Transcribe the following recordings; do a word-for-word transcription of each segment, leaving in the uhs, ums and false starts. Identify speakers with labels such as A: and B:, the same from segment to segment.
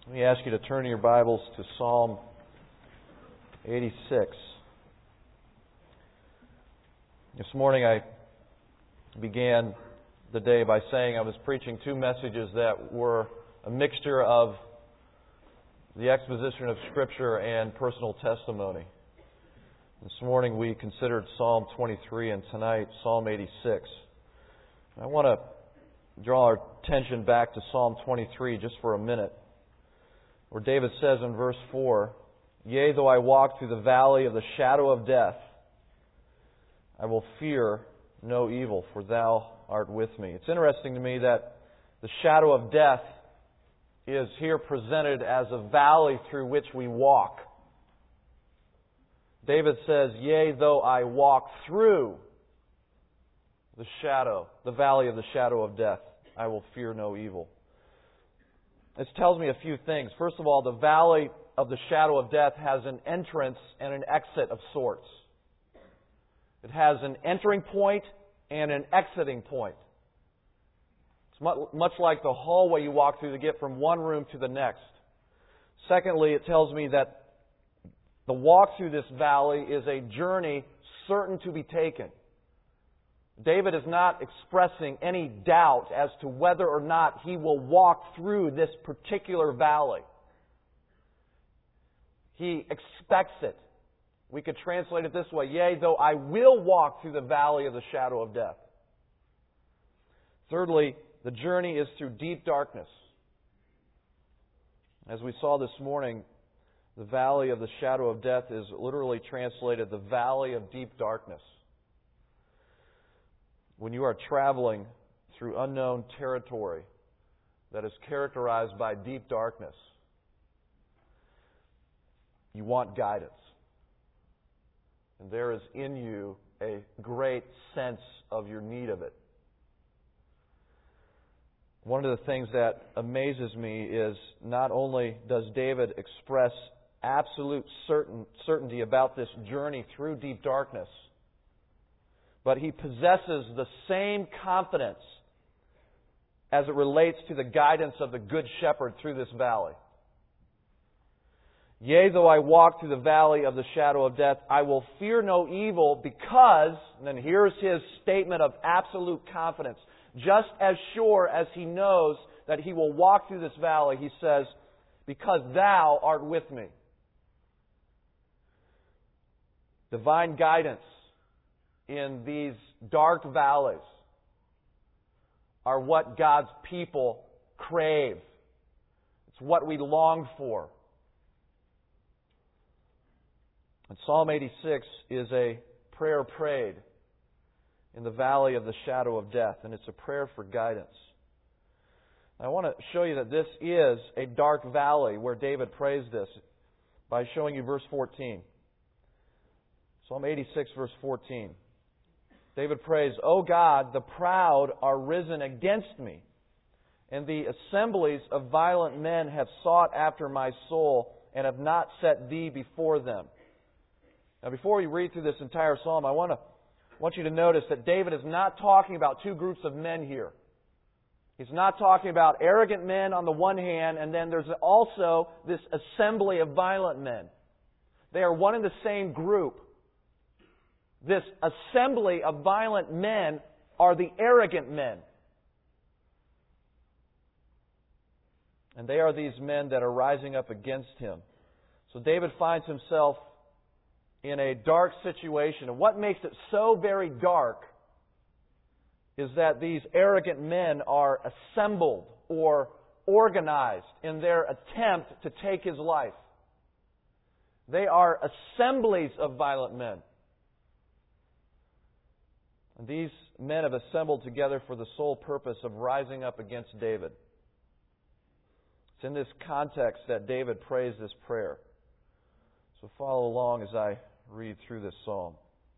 A: Let me ask you to turn your Bibles to Psalm eighty-six. This morning I began the day by saying I was preaching two messages that were a mixture of the exposition of Scripture and personal testimony. This morning we considered Psalm twenty-three and tonight Psalm eighty-six. I want to draw our attention back to Psalm twenty-three just for a minute, where David says in verse four, "Yea, though I walk through the valley of the shadow of death, I will fear no evil, for Thou art with me." It's interesting to me that the shadow of death is here presented as a valley through which we walk. David says, "Yea, though I walk through the shadow, the valley of the shadow of death, I will fear no evil." This tells me a few things. First of all, the valley of the shadow of death has an entrance and an exit of sorts. It has an entering point and an exiting point. It's much like the hallway you walk through to get from one room to the next. Secondly, it tells me that the walk through this valley is a journey certain to be taken. David is not expressing any doubt as to whether or not he will walk through this particular valley. He expects it. We could translate it this way: "Yea, though I will walk through the valley of the shadow of death." Thirdly, the journey is through deep darkness. As we saw this morning, the valley of the shadow of death is literally translated the valley of deep darkness. When you are traveling through unknown territory that is characterized by deep darkness, you want guidance. And there is in you a great sense of your need of it. One of the things that amazes me is not only does David express absolute certain, certainty about this journey through deep darkness, but he possesses the same confidence as it relates to the guidance of the Good Shepherd through this valley. "Yea, though I walk through the valley of the shadow of death, I will fear no evil because," and then here's his statement of absolute confidence, just as sure as he knows that he will walk through this valley, he says, "because Thou art with me." Divine guidance in these dark valleys are what God's people crave. It's what we long for. And Psalm eighty-six is a prayer prayed in the valley of the shadow of death, and it's a prayer for guidance. I want to show you that this is a dark valley where David prays this by showing you verse fourteen. Psalm eighty-six, verse fourteen. David prays, "O God, the proud are risen against me, and the assemblies of violent men have sought after my soul, and have not set Thee before them." Now, before we read through this entire psalm, I want to want you to notice that David is not talking about two groups of men here. He's not talking about arrogant men on the one hand, and then there's also this assembly of violent men. They are one and the same group. This assembly of violent men are the arrogant men. And they are these men that are rising up against him. So David finds himself in a dark situation. And what makes it so very dark is that these arrogant men are assembled or organized in their attempt to take his life. They are assemblies of violent men. And these men have assembled together for the sole purpose of rising up against David. It's in this context that David prays this prayer. So follow along as I read through this psalm.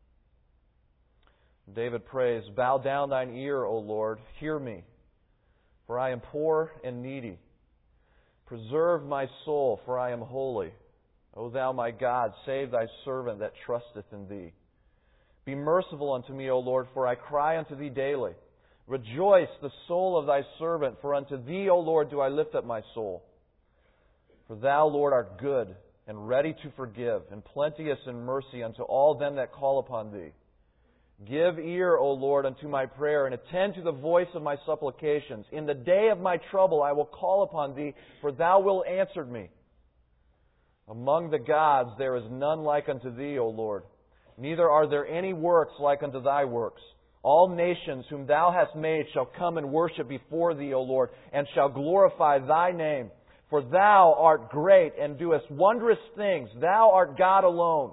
A: David prays, "Bow down thine ear, O Lord, hear me, for I am poor and needy. Preserve my soul, for I am holy. O Thou my God, save Thy servant that trusteth in Thee. Be merciful unto me, O Lord, for I cry unto Thee daily. Rejoice the soul of Thy servant, for unto Thee, O Lord, do I lift up my soul. For Thou, Lord, art good and ready to forgive, and plenteous in mercy unto all them that call upon Thee. Give ear, O Lord, unto my prayer, and attend to the voice of my supplications. In the day of my trouble I will call upon Thee, for Thou wilt answer me. Among the gods there is none like unto Thee, O Lord, neither are there any works like unto Thy works. All nations whom Thou hast made shall come and worship before Thee, O Lord, and shall glorify Thy name. For Thou art great and doest wondrous things. Thou art God alone.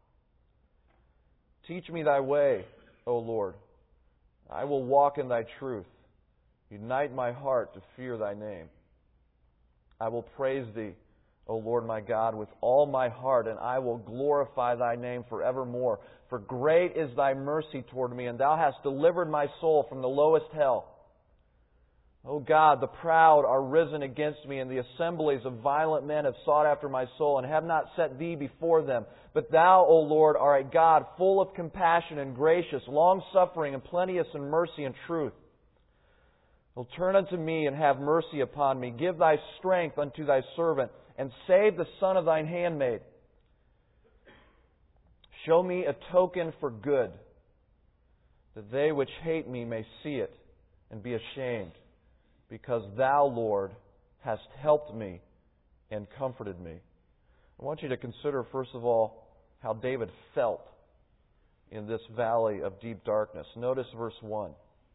A: Teach me Thy way, O Lord. I will walk in Thy truth. Unite my heart to fear Thy name. I will praise Thee, O Lord my God, with all my heart, and I will glorify Thy name forevermore. For great is Thy mercy toward me, and Thou hast delivered my soul from the lowest hell. O God, the proud are risen against me, and the assemblies of violent men have sought after my soul, and have not set Thee before them. But Thou, O Lord, art a God full of compassion and gracious, long-suffering and plenteous in mercy and truth. O turn unto me and have mercy upon me. Give Thy strength unto Thy servant, and save the son of Thine handmaid. Show me a token for good, that they which hate me may see it and be ashamed. Because Thou, Lord, hast helped me and comforted me. I want you to consider, first of all, how David felt in this valley of deep darkness. Notice verse one.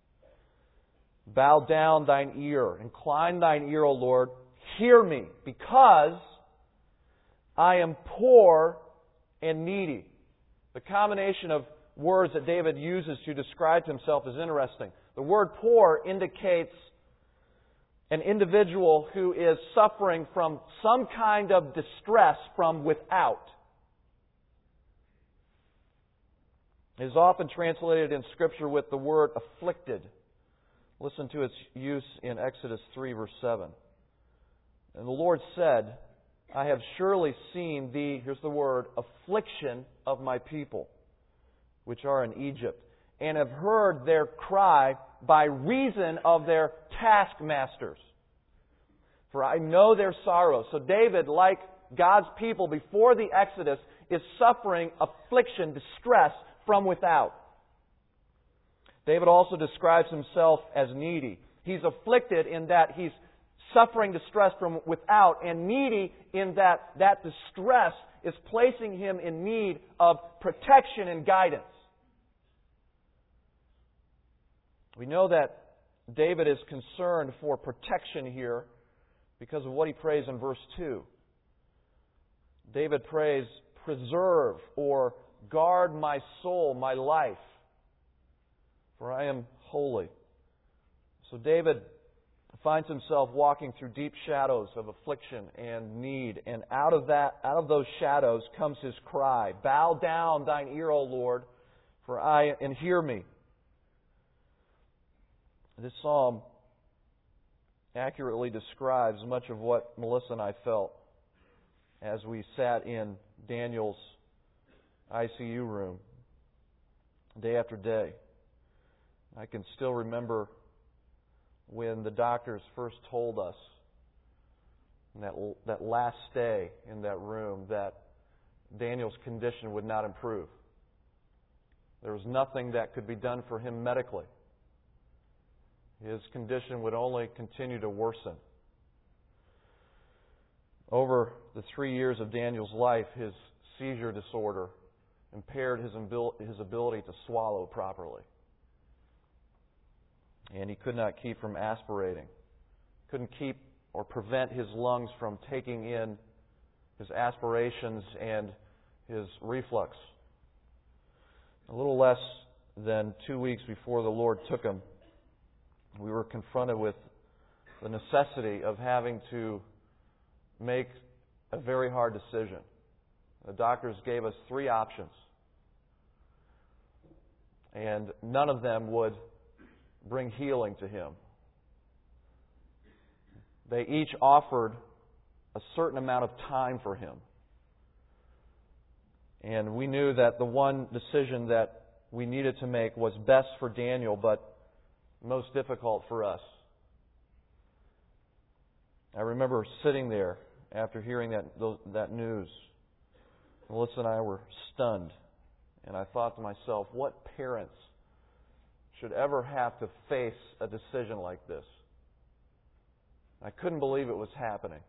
A: Bow down thine ear, incline thine ear, O Lord, hear me, because I am poor and needy. The combination of words that David uses to describe himself is interesting. The word poor indicates an individual who is suffering from some kind of distress from without. It is often translated in Scripture with the word afflicted. Listen to its use in Exodus three, verse seven. And the Lord said, I have surely seen the, here's the word, affliction of my people, which are in Egypt, and have heard their cry by reason of their taskmasters. For I know their sorrow. So David, like God's people before the Exodus, is suffering affliction, distress from without. David also describes himself as needy. He's afflicted in that he's suffering distress from without, and needy in that that distress is placing him in need of protection and guidance. We know that David is concerned for protection here because of what he prays in verse two. David prays, preserve or guard my soul, my life, for I am holy. So David finds himself walking through deep shadows of affliction and need, and out of that, out of those shadows comes his cry, bow down thine ear, O Lord, for I and hear me. This psalm accurately describes much of what Melissa and I felt as we sat in Daniel's I C U room day after day. I can still remember when the doctors first told us in that, that last stay in that room that Daniel's condition would not improve. There was nothing that could be done for him medically. His condition would only continue to worsen. Over the three years of Daniel's life, his seizure disorder impaired his his ability to swallow properly. And he could not keep from aspirating. Couldn't keep or prevent his lungs from taking in his aspirations and his reflux. A little less than two weeks before the Lord took him, we were confronted with the necessity of having to make a very hard decision. The doctors gave us three options, and none of them would bring healing to him. They each offered a certain amount of time for him. And we knew that the one decision that we needed to make was best for Daniel, but most difficult for us. I remember sitting there after hearing that, that news. Melissa and I were stunned. And I thought to myself, what parents should ever have to face a decision like this? I couldn't believe it was happening.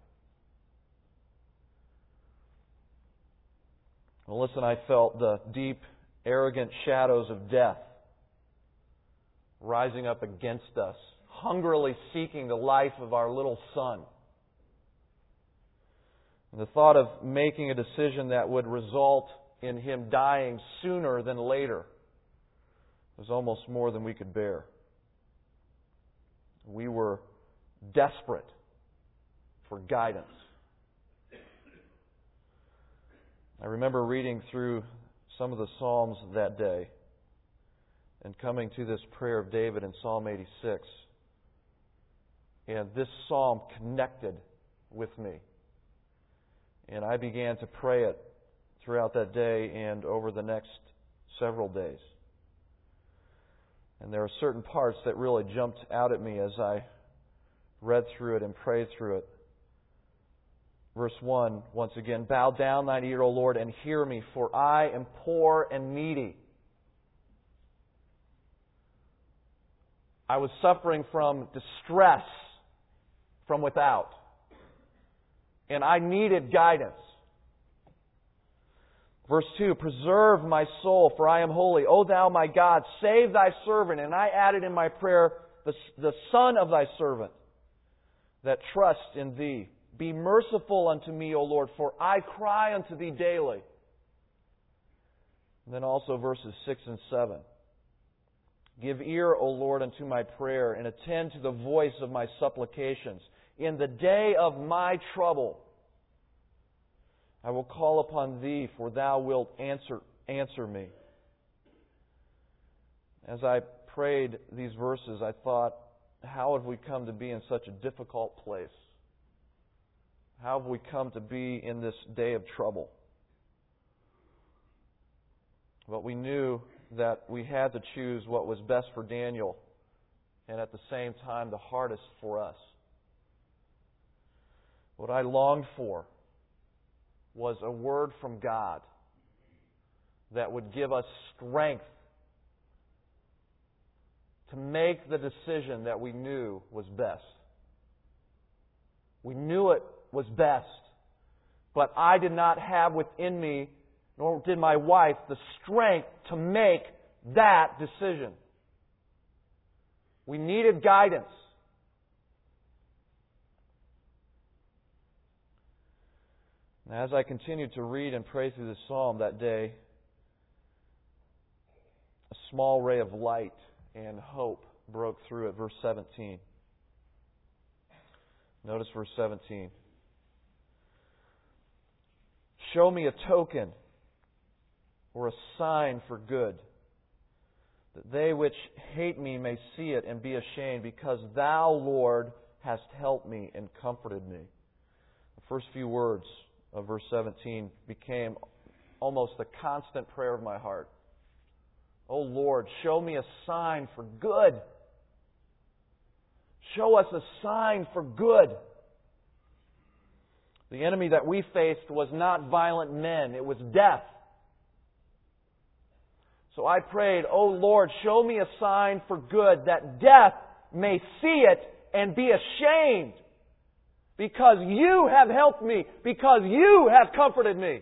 A: Melissa and I felt the deep, arrogant shadows of death rising up against us, hungrily seeking the life of our little son. And the thought of making a decision that would result in him dying sooner than later was almost more than we could bear. We were desperate for guidance. I remember reading through some of the Psalms that day and coming to this prayer of David in Psalm eighty-six. And this psalm connected with me. And I began to pray it throughout that day and over the next several days. And there are certain parts that really jumped out at me as I read through it and prayed through it. Verse one, once again, bow down thine ear, O Lord, and hear me, for I am poor and needy. I was suffering from distress from without. And I needed guidance. Verse two, preserve my soul, for I am holy. O thou my God, save thy servant. And I added in my prayer, the, the son of thy servant, that trust in thee. Be merciful unto me, O Lord, for I cry unto thee daily. And then also verses six and seven. Give ear, O Lord, unto my prayer, and attend to the voice of my supplications. In the day of my trouble, I will call upon Thee, for Thou wilt answer, answer me. As I prayed these verses, I thought, how have we come to be in such a difficult place? How have we come to be in this day of trouble? But we knew that we had to choose what was best for Daniel and at the same time the hardest for us. What I longed for was a word from God that would give us strength to make the decision that we knew was best. We knew it was best, but I did not have within me, nor did my wife, the strength to make that decision. We needed guidance. And as I continued to read and pray through this psalm that day, a small ray of light and hope broke through it. Verse seventeen. Notice verse seventeen. Show me a token or a sign for good, that they which hate me may see it and be ashamed, because Thou, Lord, hast helped me and comforted me. The first few words of verse seventeen became almost the constant prayer of my heart. Oh Lord, show me a sign for good. Show us a sign for good. The enemy that we faced was not violent men, it was death. So I prayed, oh Lord, show me a sign for good, that death may see it and be ashamed, because You have helped me, because You have comforted me.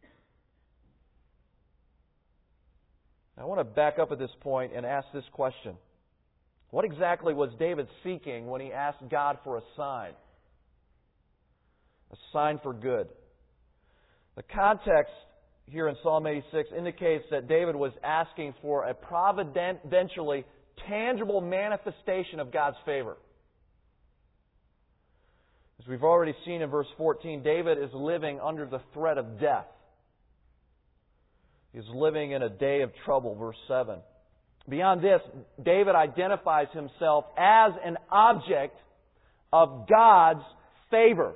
A: Now, I want to back up at this point and ask this question. What exactly was David seeking when he asked God for a sign? A sign for good. The context here in Psalm eighty-six indicates that David was asking for a providentially tangible manifestation of God's favor. As we've already seen in verse fourteen, David is living under the threat of death. He's living in a day of trouble, verse seven. Beyond this, David identifies himself as an object of God's favor.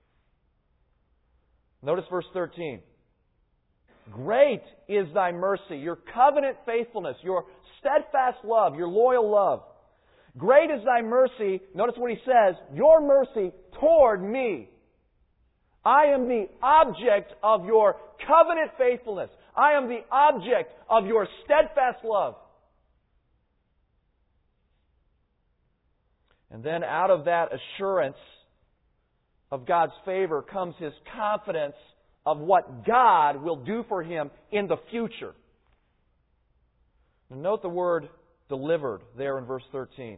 A: Notice verse thirteen. Great is Thy mercy, Your covenant faithfulness, Your steadfast love, Your loyal love. Great is Thy mercy. Notice what he says, Your mercy toward me. I am the object of your covenant faithfulness. I am the object of your steadfast love. And then out of that assurance of God's favor comes his confidence of what God will do for him in the future. Now note the word delivered there in verse thirteen.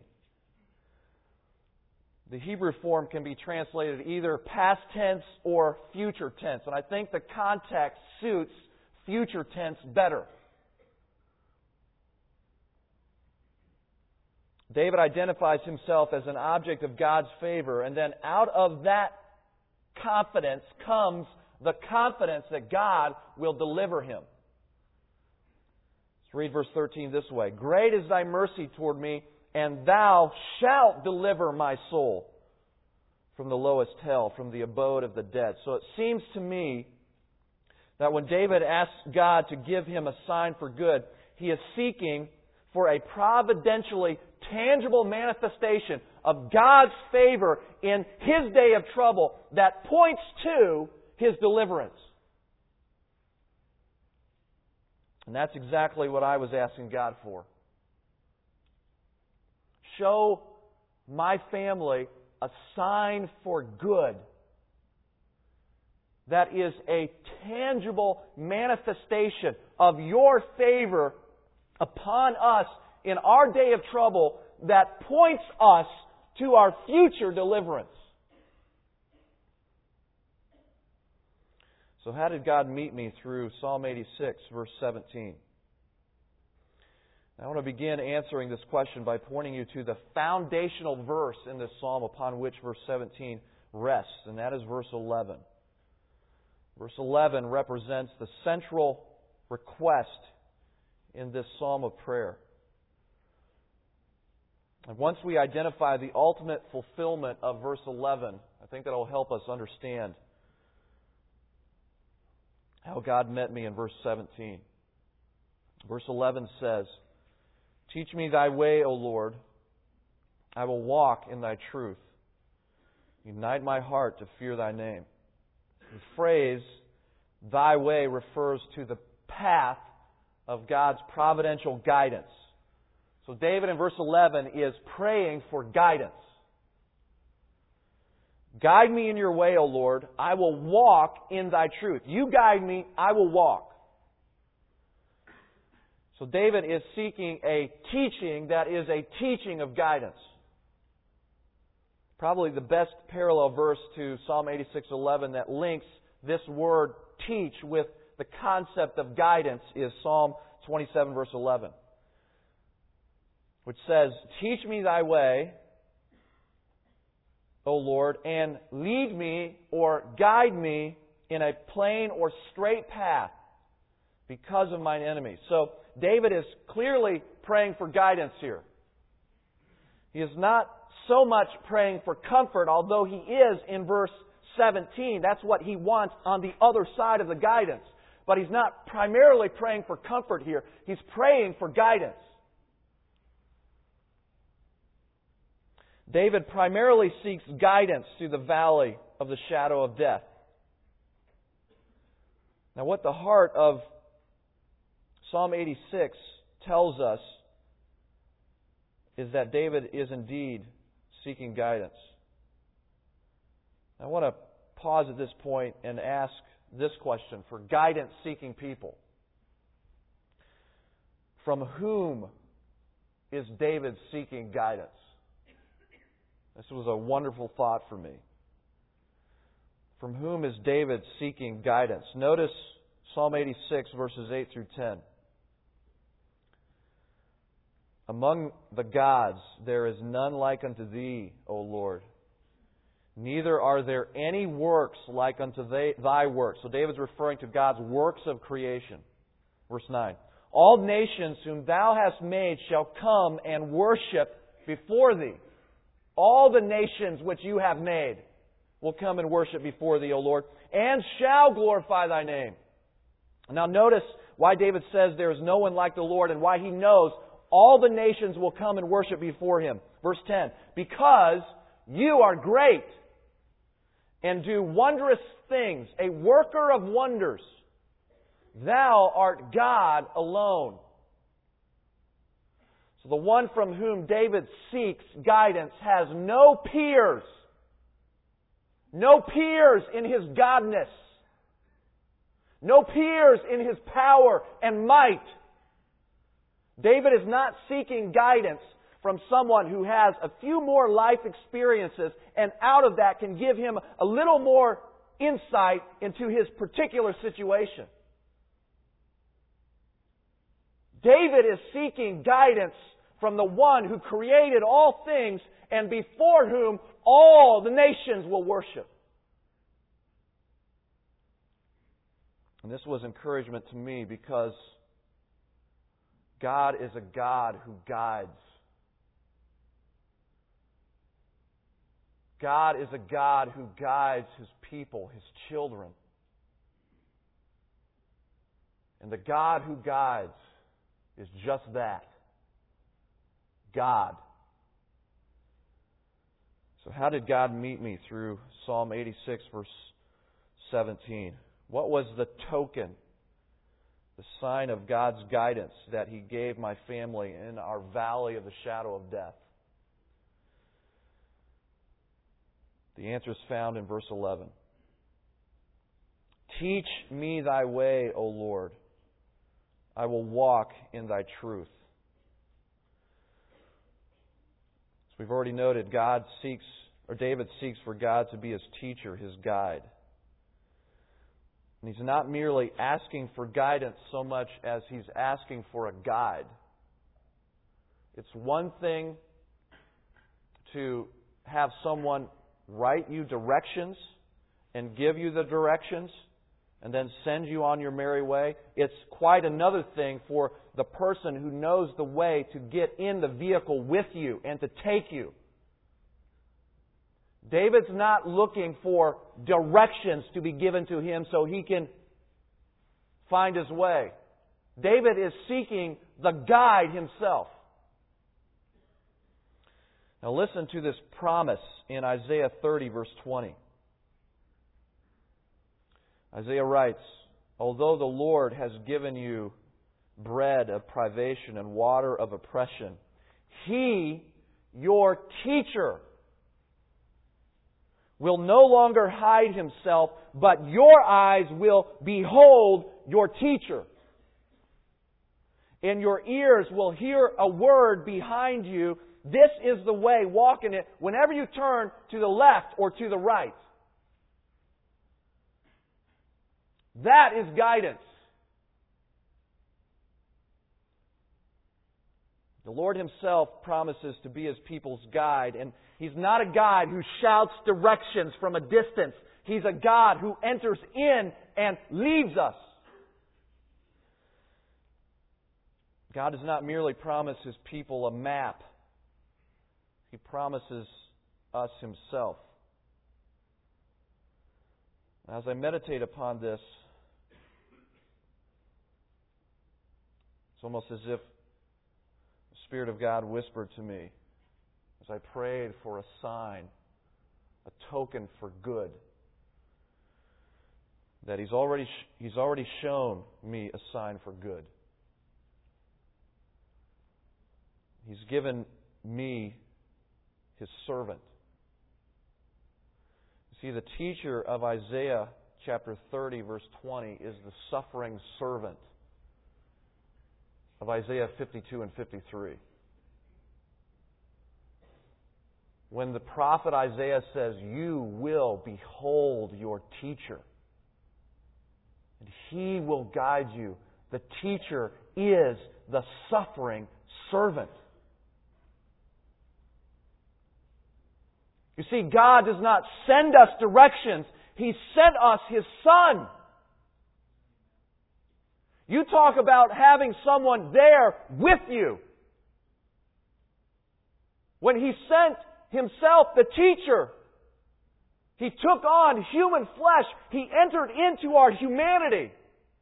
A: The Hebrew form can be translated either past tense or future tense. And I think the context suits future tense better. David identifies himself as an object of God's favor, and then out of that confidence comes the confidence that God will deliver him. Let's read verse thirteen this way. Great is thy mercy toward me, and thou shalt deliver my soul from the lowest hell, from the abode of the dead. So it seems to me that when David asks God to give him a sign for good, he is seeking for a providentially tangible manifestation of God's favor in his day of trouble that points to his deliverance. And that's exactly what I was asking God for. Show my family a sign for good that is a tangible manifestation of your favor upon us in our day of trouble that points us to our future deliverance. So how did God meet me through Psalm eighty-six, verse seventeen? I want to begin answering this question by pointing you to the foundational verse in this psalm upon which verse seventeen rests, and that is verse eleven. Verse eleven represents the central request in this psalm of prayer. And once we identify the ultimate fulfillment of verse eleven, I think that will help us understand how God met me in verse seventeen. Verse eleven says, Teach me thy way, O Lord. I will walk in thy truth. Unite my heart to fear thy name. The phrase, thy way, refers to the path of God's providential guidance. So David in verse eleven is praying for guidance. Guide me in your way, O Lord. I will walk in thy truth. You guide me, I will walk. So David is seeking a teaching that is a teaching of guidance. Probably the best parallel verse to Psalm eighty-six eleven that links this word teach with the concept of guidance is Psalm twenty-seven verse eleven, which says, Teach me thy way, O Lord, and lead me or guide me in a plain or straight path because of mine enemies. So David is clearly praying for guidance here. He is not so much praying for comfort, although he is in verse seventeen. That's what he wants on the other side of the guidance. But he's not primarily praying for comfort here. He's praying for guidance. David primarily seeks guidance through the valley of the shadow of death. Now, what the heart of Psalm eighty-six tells us is that David is indeed seeking guidance. I want to pause at this point and ask this question for guidance-seeking people. From whom is David seeking guidance? This was a wonderful thought for me. From whom is David seeking guidance? Notice Psalm eighty-six, verses eight through ten. Among the gods there is none like unto Thee, O Lord. Neither are there any works like unto they, Thy works. So David's referring to God's works of creation. Verse nine. All nations whom Thou hast made shall come and worship before Thee. All the nations which You have made will come and worship before Thee, O Lord, and shall glorify Thy name. Now notice why David says there is no one like the Lord and why he knows all the nations will come and worship before Him. Verse ten. Because You are great and do wondrous things, a worker of wonders. Thou art God alone. So the one from whom David seeks guidance has no peers. No peers in His godness. No peers in His power and might. David is not seeking guidance from someone who has a few more life experiences and out of that can give him a little more insight into his particular situation. David is seeking guidance from the one who created all things and before whom all the nations will worship. And this was encouragement to me because God is a God who guides. God is a God who guides His people, His children. And the God who guides is just that. God. So how did God meet me through Psalm eighty-six, verse seventeen? What was the token, the sign of God's guidance that He gave my family in our valley of the shadow of death? The answer is found in verse eleven. Teach me Thy way, O Lord. I will walk in Thy truth. As we've already noted, God seeks, or David seeks for God to be his teacher, his guide. And he's not merely asking for guidance so much as he's asking for a guide. It's one thing to have someone write you directions and give you the directions and then send you on your merry way. It's quite another thing for the person who knows the way to get in the vehicle with you and to take you. David's not looking for directions to be given to him so he can find his way. David is seeking the guide himself. Now listen to this promise in Isaiah thirty, verse twenty. Isaiah writes, although the Lord has given you bread of privation and water of oppression, He, your teacher, will no longer hide Himself, but your eyes will behold your teacher. And your ears will hear a word behind you. This is the way, walk in it, whenever you turn to the left or to the right. That is guidance. The Lord Himself promises to be His people's guide, and He's not a God who shouts directions from a distance. He's a God who enters in and leads us. God does not merely promise His people a map. He promises us Himself. As I meditate upon this, it's almost as if the Spirit of God whispered to me as I prayed for a sign, a token for good, that He's already He's already shown me a sign for good. He's given me His servant. You see, the teacher of Isaiah chapter thirty, verse twenty, is the suffering servant of Isaiah fifty-two and fifty-three. When the prophet Isaiah says, you will behold your teacher, and he will guide you, the teacher is the suffering servant. You see, God does not send us directions. He sent us His Son. You talk about having someone there with you. When He sent Himself, the teacher, He took on human flesh. He entered into our humanity.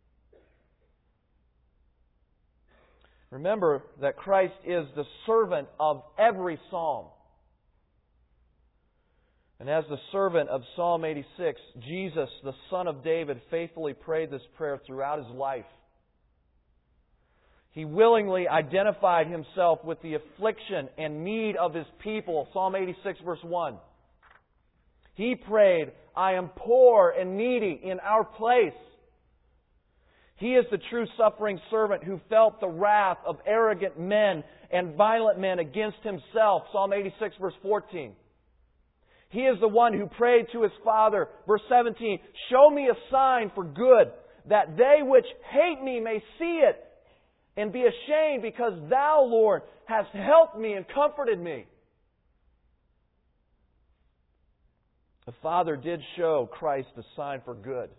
A: Remember that Christ is the servant of every psalm. And as the servant of Psalm eighty-six, Jesus, the Son of David, faithfully prayed this prayer throughout His life. He willingly identified Himself with the affliction and need of His people. Psalm eighty-six, verse one. He prayed, I am poor and needy in our place. He is the true suffering servant who felt the wrath of arrogant men and violent men against Himself. Psalm eighty-six, verse fourteen. He is the one who prayed to His Father. Verse seventeen, show me a sign for good, that they which hate me may see it and be ashamed, because Thou, Lord, hast helped me and comforted me. The Father did show Christ a sign for good.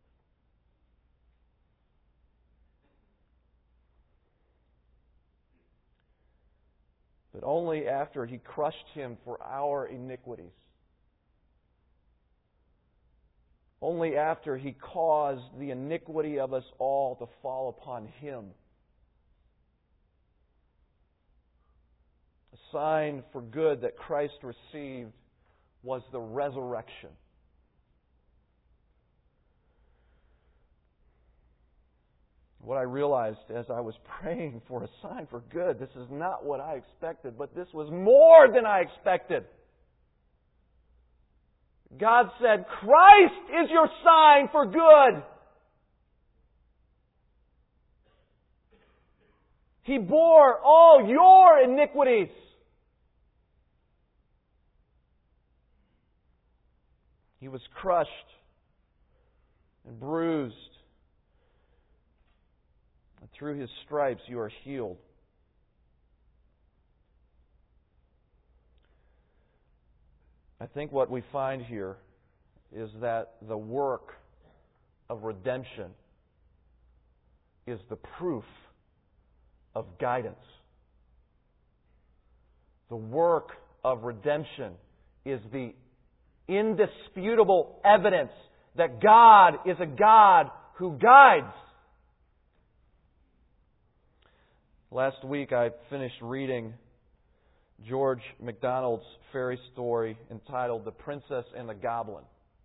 A: But only after He crushed Him for our iniquities. Only after He caused the iniquity of us all to fall upon Him. A sign for good that Christ received was the resurrection. What I realized as I was praying for a sign for good, this is not what I expected, but this was more than I expected. God said, Christ is your sign for good. He bore all your iniquities. He was crushed and bruised. And through His stripes you are healed. I think what we find here is that the work of redemption is the proof of guidance. The work of redemption is the indisputable evidence that God is a God who guides. Last week I finished reading George MacDonald's fairy story entitled The Princess and the Goblin.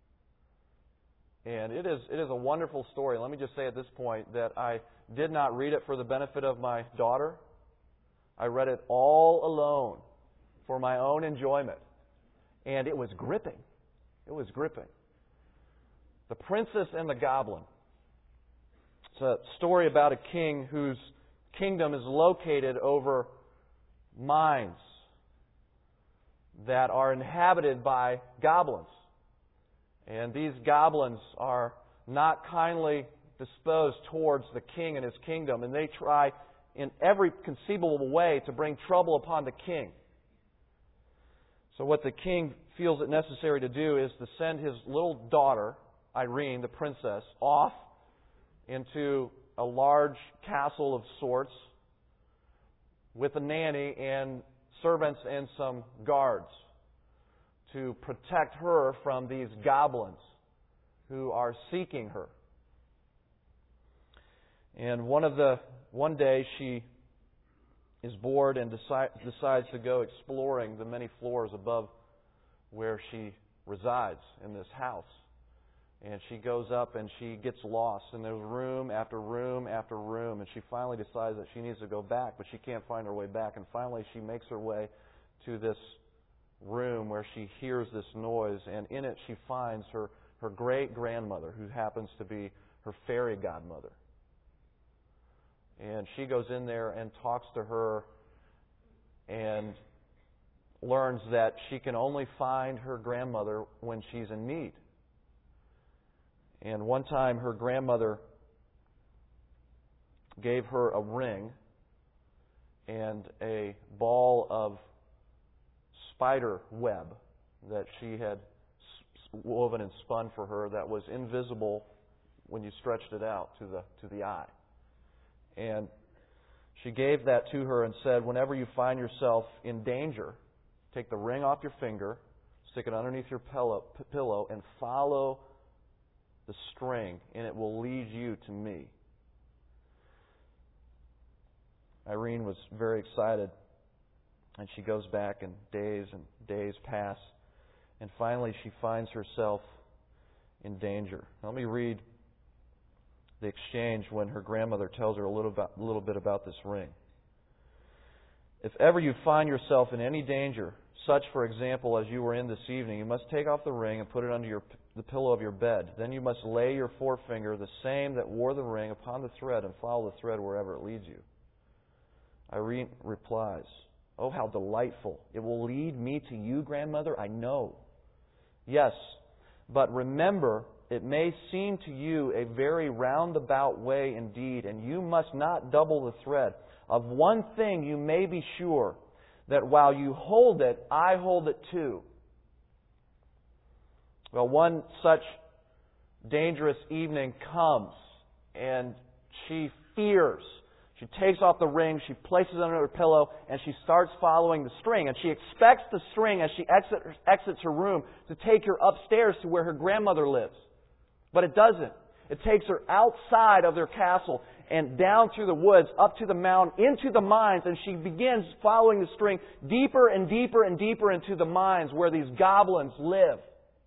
A: And it is it is a wonderful story. Let me just say at this point that I did not read it for the benefit of my daughter. I read it all alone for my own enjoyment. And it was gripping. It was gripping. The Princess and the Goblin. It's a story about a king whose kingdom is located over mines that are inhabited by goblins. And these goblins are not kindly disposed towards the king and his kingdom, and they try in every conceivable way to bring trouble upon the king. So what the king feels it necessary to do is to send his little daughter, Irene, the princess, off into a large castle of sorts with a nanny and servants and some guards to protect her from these goblins who are seeking her. And one of the one day she is bored and decide, decides to go exploring the many floors above where she resides in this house. And she goes up and she gets lost. And there's room after room after room. And she finally decides that she needs to go back, but she can't find her way back. And finally she makes her way to this room where she hears this noise. And in it she finds her, her great-grandmother, who happens to be her fairy godmother. And she goes in there and talks to her and learns that she can only find her grandmother when she's in need. And one time her grandmother gave her a ring and a ball of spider web that she had woven and spun for her that was invisible when you stretched it out to the to the eye. And she gave that to her and said, whenever you find yourself in danger, take the ring off your finger, stick it underneath your pillow, pillow and follow the string, and it will lead you to me. Irene was very excited, and she goes back, and days and days pass. And finally, she finds herself in danger. Now, let me read the exchange when her grandmother tells her a little, about, a little bit about this ring. If ever you find yourself in any danger, such, for example, as you were in this evening, you must take off the ring and put it under your, the pillow of your bed. Then you must lay your forefinger, the same that wore the ring, upon the thread and follow the thread wherever it leads you. Irene replies, "Oh, how delightful. It will lead me to you, grandmother, I know." "Yes, but remember, it may seem to you a very roundabout way indeed, and you must not double the thread. Of one thing you may be sure, that while you hold it, I hold it too." Well, one such dangerous evening comes, and she fears. She takes off the ring, she places it under her pillow, and she starts following the string. And she expects the string, as she exit, exits her room, to take her upstairs to where her grandmother lives. But it doesn't. It takes her outside of their castle and down through the woods, up to the mountain, into the mines, and she begins following the string deeper and deeper and deeper into the mines where these goblins live.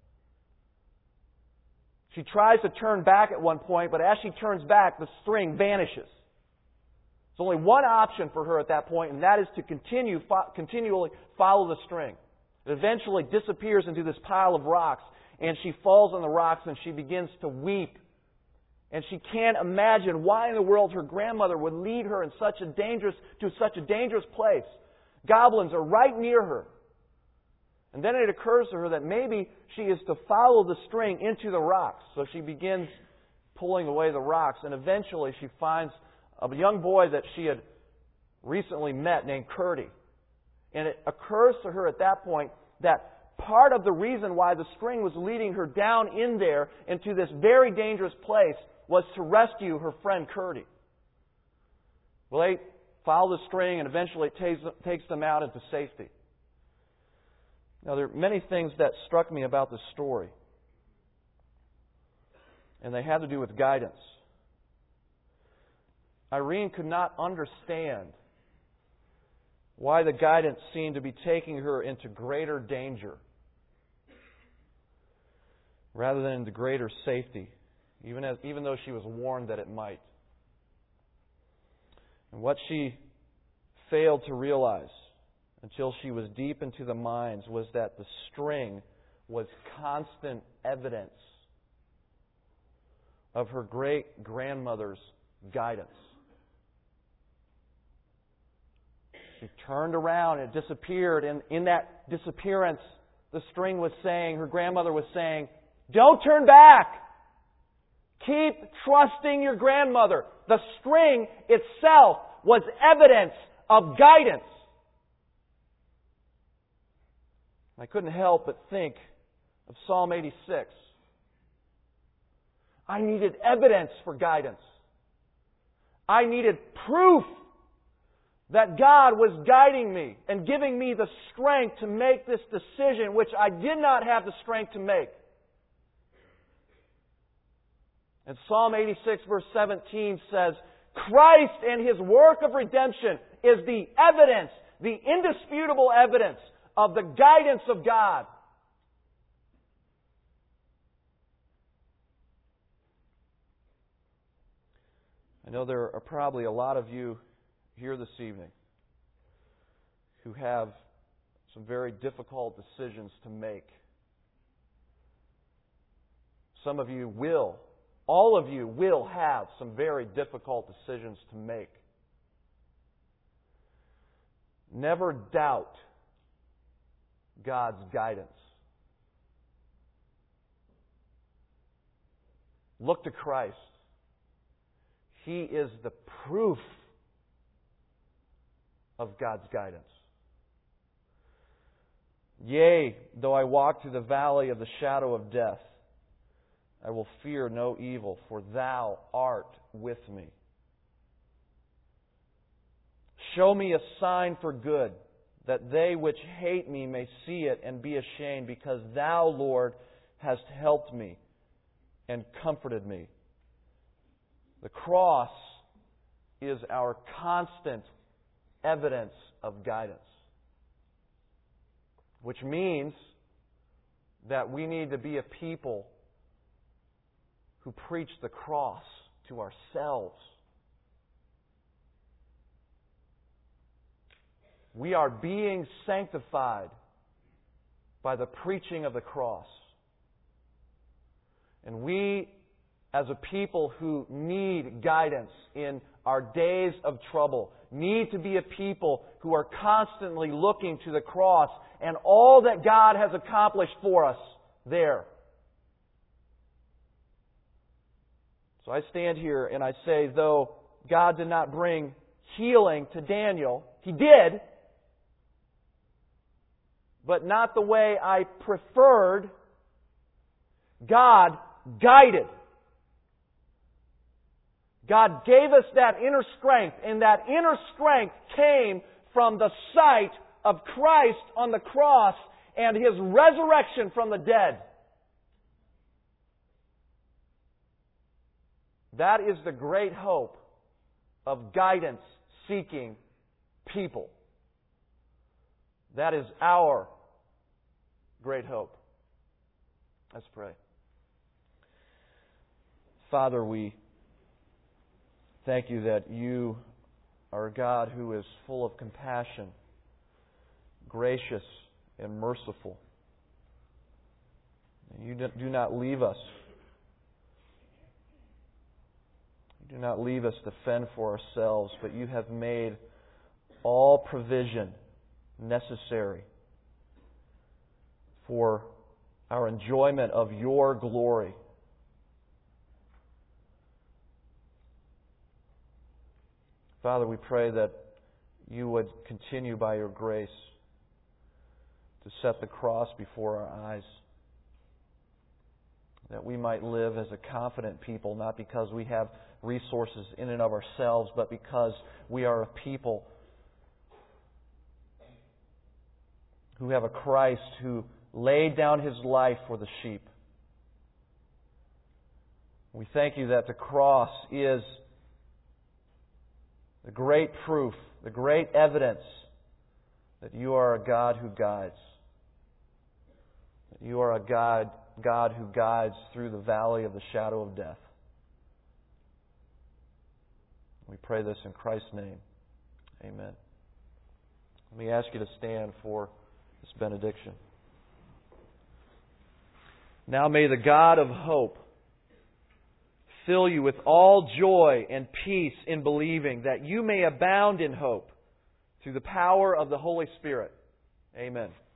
A: She tries to turn back at one point, but as she turns back, the string vanishes. There's only one option for her at that point, and that is to continue, fo- continually follow the string. It eventually disappears into this pile of rocks, and she falls on the rocks and she begins to weep. And she can't imagine why in the world her grandmother would lead her in such a dangerous, to such a dangerous place. Goblins are right near her. And then it occurs to her that maybe she is to follow the string into the rocks. So she begins pulling away the rocks, and eventually she finds a young boy that she had recently met named Curdy. And it occurs to her at that point that part of the reason why the string was leading her down in there into this very dangerous place was to rescue her friend Curdy. Well, they follow the string, and eventually it takes, takes them out into safety. Now, there are many things that struck me about this story, and they had to do with guidance. Irene could not understand why the guidance seemed to be taking her into greater danger rather than into greater safety, even as even though she was warned that it might. And what she failed to realize until she was deep into the mines was that the string was constant evidence of her great-grandmother's guidance. She turned around and it disappeared, and in that disappearance, the string was saying, her grandmother was saying, "Don't turn back! Keep trusting your grandmother." The string itself was evidence of guidance. I couldn't help but think of Psalm eighty-six. I needed evidence for guidance. I needed proof that God was guiding me and giving me the strength to make this decision, which I did not have the strength to make. And Psalm eighty-six verse seventeen says, Christ and His work of redemption is the evidence, the indisputable evidence of the guidance of God. I know there are probably a lot of you here this evening who have some very difficult decisions to make. Some of you will, all of you will have some very difficult decisions to make. Never doubt God's guidance. Look to Christ. He is the proof of God's guidance. Yea, though I walk through the valley of the shadow of death, I will fear no evil, for Thou art with me. Show me a sign for good, that they which hate me may see it and be ashamed, because Thou, Lord, hast helped me and comforted me. The cross is our constant evidence of guidance, which means that we need to be a people who preach the cross to ourselves. We are being sanctified by the preaching of the cross. And we, as a people who need guidance in our days of trouble, need to be a people who are constantly looking to the cross and all that God has accomplished for us there. So I stand here and I say, though God did not bring healing to Daniel, He did, but not the way I preferred. God guided. God gave us that inner strength, and that inner strength came from the sight of Christ on the cross and His resurrection from the dead. That is the great hope of guidance-seeking people. That is our great hope. Let's pray. Father, we thank You that You are a God who is full of compassion, gracious, and merciful. You do not leave us. You do not leave us to fend for ourselves, but You have made all provision necessary for our enjoyment of Your glory. Father, we pray that You would continue by Your grace to set the cross before our eyes, that we might live as a confident people, not because we have resources in and of ourselves, but because we are a people who have a Christ who laid down His life for the sheep. We thank You that the cross is the great proof, the great evidence that You are a God who guides. That You are a God, God who guides through the valley of the shadow of death. We pray this in Christ's name. Amen. Let me ask you to stand for this benediction. Now may the God of hope fill you with all joy and peace in believing, that you may abound in hope through the power of the Holy Spirit. Amen.